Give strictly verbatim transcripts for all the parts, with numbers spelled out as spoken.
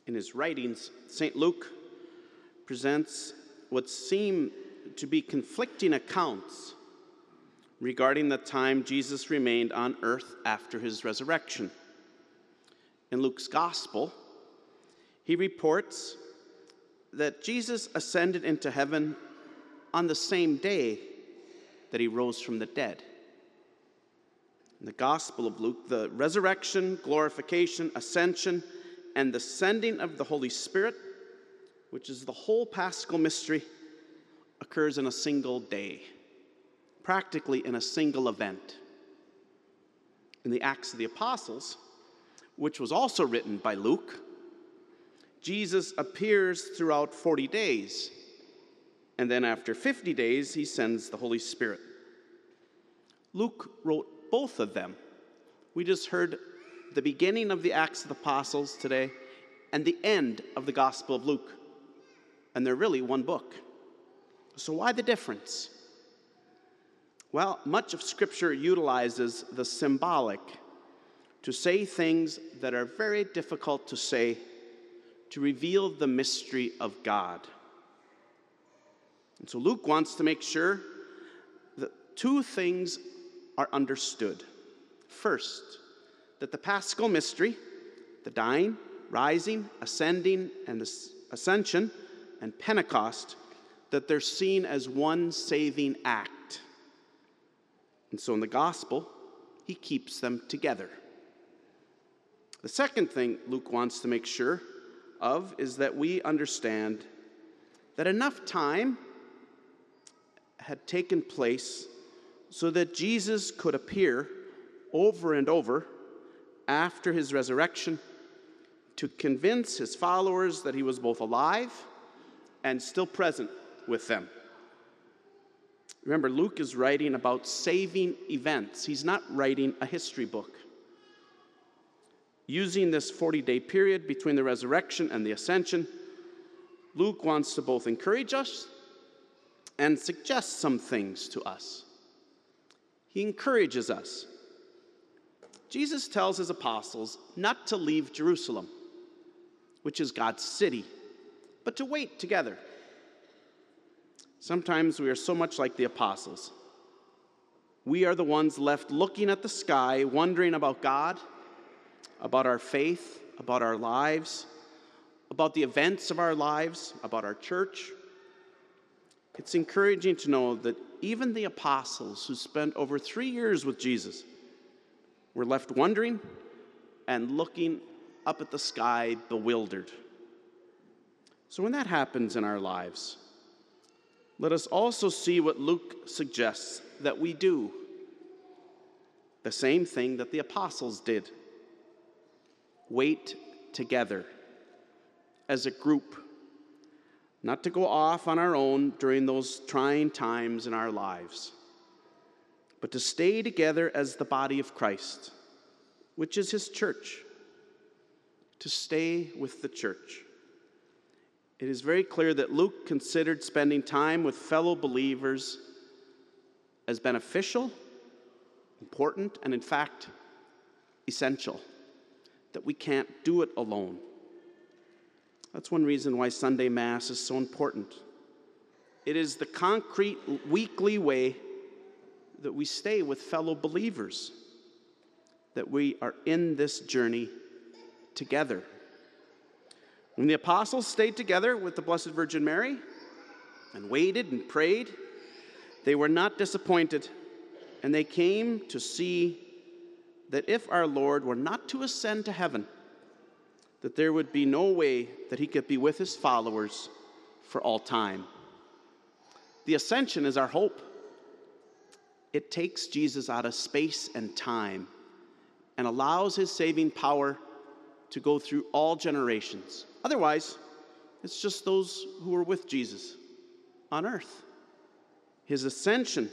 In his writings, Saint Luke presents what seem to be conflicting accounts regarding the time Jesus remained on earth after his resurrection. In Luke's gospel, he reports that Jesus ascended into heaven on the same day that he rose from the dead. In the Gospel of Luke, the resurrection, glorification, ascension, and the sending of the Holy Spirit, which is the whole Paschal mystery, occurs in a single day, practically in a single event. In the Acts of the Apostles, which was also written by Luke, Jesus appears throughout forty days, and then after fifty days, he sends the Holy Spirit. Luke wrote both of them. We just heard the beginning of the Acts of the Apostles today and the end of the Gospel of Luke, and they're really one book. So why the difference? Well, much of Scripture utilizes the symbolic to say things that are very difficult to say, to reveal the mystery of God. And so Luke wants to make sure that two things are understood. First, that the Paschal mystery, the dying, rising, ascending, and ascension, and Pentecost, that they're seen as one saving act. And so in the gospel, he keeps them together. The second thing Luke wants to make sure of is that we understand that enough time had taken place so that Jesus could appear over and over after his resurrection to convince his followers that he was both alive and still present with them. Remember, Luke is writing about saving events. He's not writing a history book. Using this forty-day period between the resurrection and the ascension, Luke wants to both encourage us and suggest some things to us. He encourages us. Jesus tells his apostles not to leave Jerusalem, which is God's city, but to wait together. Sometimes we are so much like the apostles. We are the ones left looking at the sky, wondering about God, about our faith, about our lives, about the events of our lives, about our church. It's encouraging to know that even the apostles who spent over three years with Jesus were left wondering and looking up at the sky bewildered. So when that happens in our lives, let us also see what Luke suggests that we do. The same thing that the apostles did. Wait together as a group, not to go off on our own during those trying times in our lives, but to stay together as the body of Christ, which is his church, to stay with the church. It is very clear that Luke considered spending time with fellow believers as beneficial, important, and in fact, essential, that we can't do it alone. That's one reason why Sunday Mass is so important. It is the concrete weekly way that we stay with fellow believers, that we are in this journey together. When the apostles stayed together with the Blessed Virgin Mary and waited and prayed, they were not disappointed, and they came to see that if our Lord were not to ascend to heaven, that there would be no way that he could be with his followers for all time. The ascension is our hope. It takes Jesus out of space and time and allows his saving power to go through all generations. Otherwise, it's just those who were with Jesus on earth. His ascension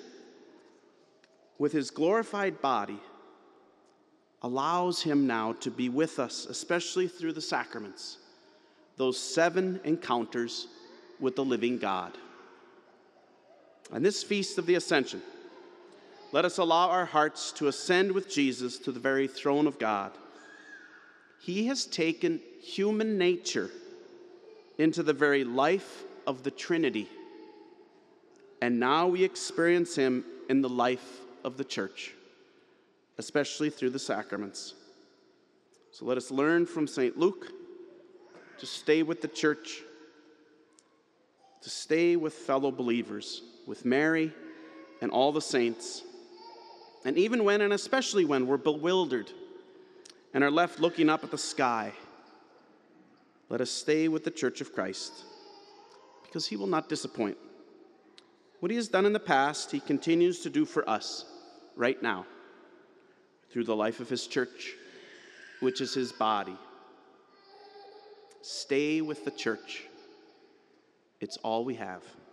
with his glorified body allows him now to be with us, especially through the sacraments, those seven encounters with the living God. On this feast of the Ascension, let us allow our hearts to ascend with Jesus to the very throne of God. He has taken human nature into the very life of the Trinity. And now we experience him in the life of the church, especially through the sacraments. So let us learn from Saint Luke to stay with the church, to stay with fellow believers, with Mary and all the saints. And even when, and especially when, we're bewildered and are left looking up at the sky, let us stay with the Church of Christ, because he will not disappoint. What he has done in the past, he continues to do for us right now through the life of his church, which is his body. Stay with the church. It's all we have.